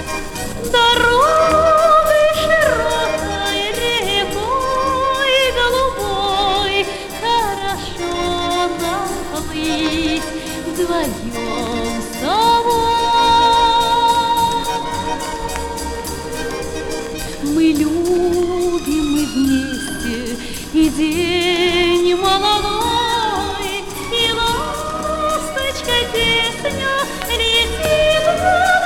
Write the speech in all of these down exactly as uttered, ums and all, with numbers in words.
Дорогой широкой, рекой голубой хорошо нам плыть вдвоем с тобой. Мы любим, мы вместе, и день молодой, и ласточка песня летит над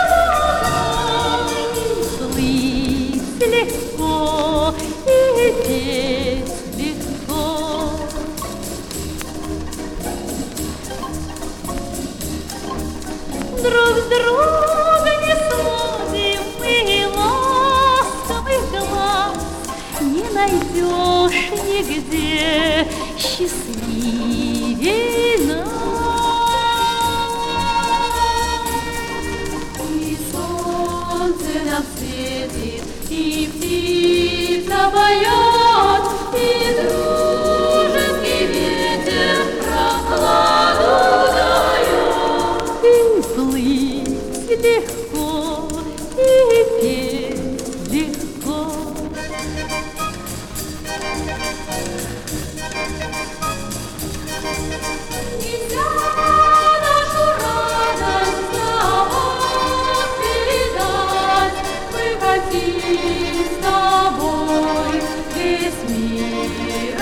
водой. Плыть легко и петь легко. Друг с друга не сводим мы ласковых глаз, не найдешь нигде счастливей нас. И солнце нам светит, и птица поет, и дружеский ветер прохладу дает. И плыть легко, и петь легко. Нельзя нашу радость словам передать. Мы хотим с тобой весь мир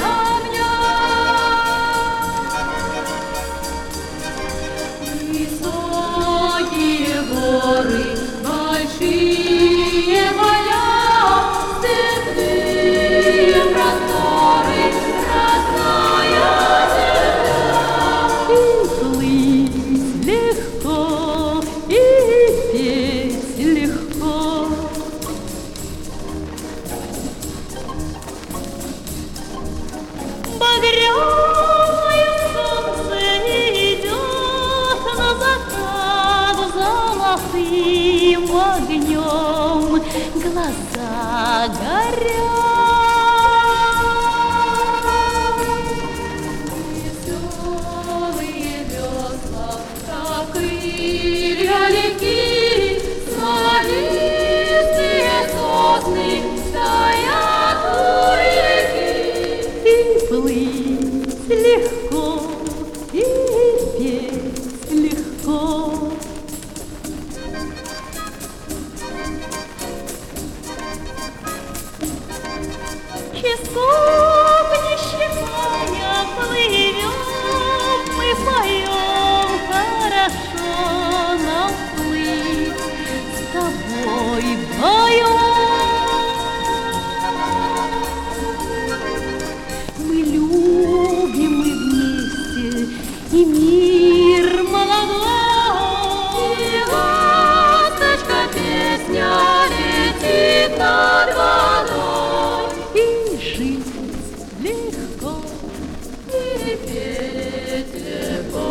обнять. Высокие горы, большие поля, степные просторы, родная земля. И плыть легко, и петь легко. Багряное солнце идет на закат золотым огнем, глаза горят. Веселые весла, как крылья реки, смолистые сосны стоят у реки. И плыть легко, и петь легко. Часов не считая плывем, мы поем, хорошо нам плыть с тобой вдвоем. Мы любим, мы вместе, и мир молодой. И ласточка песня летит над водой. И жить легко, и петь легко.